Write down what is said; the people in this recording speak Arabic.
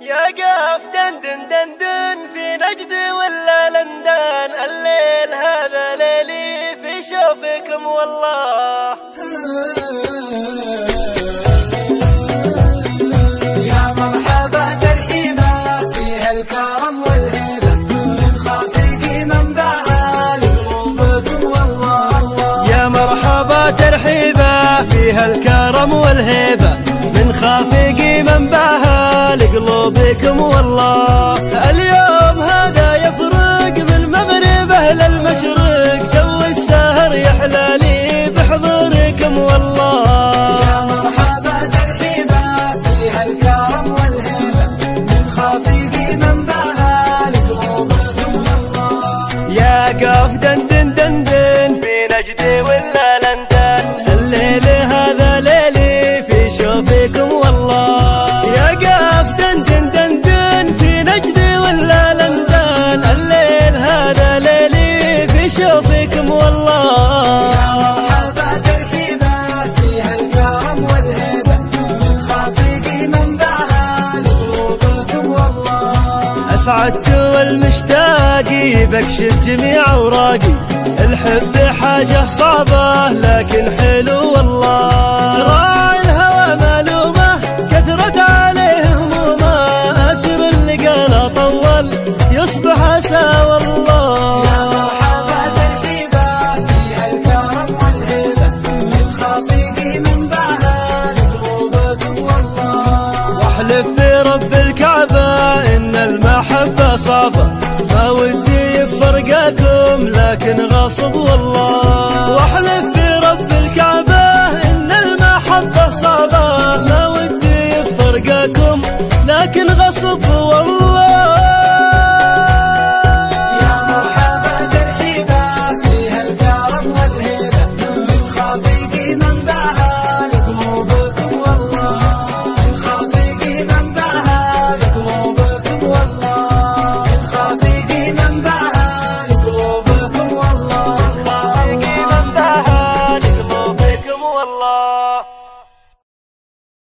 يا قاف دندن دندن في نجد ولا لندن، الليل هذا ليلي في شوفكم والله. يا مرحبا ترحيبا فيها الكرم والهيبة، من خافق منبعها لقلوبكم والله. يا مرحبا ترحيبا فيها الكرم والهيبة، من خافق منبعها لقلوبكم والله. اليوم هذا يفرق من المغرب أهل المشرق، جو السهر يحلالي بحضوركم والله. يا مرحبا ترحيبا فيها الكرم والهيبة، من خافق منبعها لقلوبكم والله. يا قاف دندن دندن في نجد ولا لندن، الليل هذا ليلي في شوفكم والله. يا قاف دندن دندن في نجد ولا لندن، الليل هذا ليلي في شوفكم والله. يا مرحبا ترحيبا فيها الكرم والهيبة، من خافق منبعها لقلوبكم والله. أسعدت والمشتاقي بكشف جميع أوراقي، الحب حاجة صعبة لكن حلو والله. راعي الهوى مالومة كثرت عليه همومه، أثر اللي قاله طول يصبح أسى والله. يا مرحبا ترحيبا فيها الكرم والهيبة، من خافق منبعها لقلوبكم والله. واحلف برب الكعبة إن المحبة صعبة، ما ودي يفرقكم لكن غصب والله.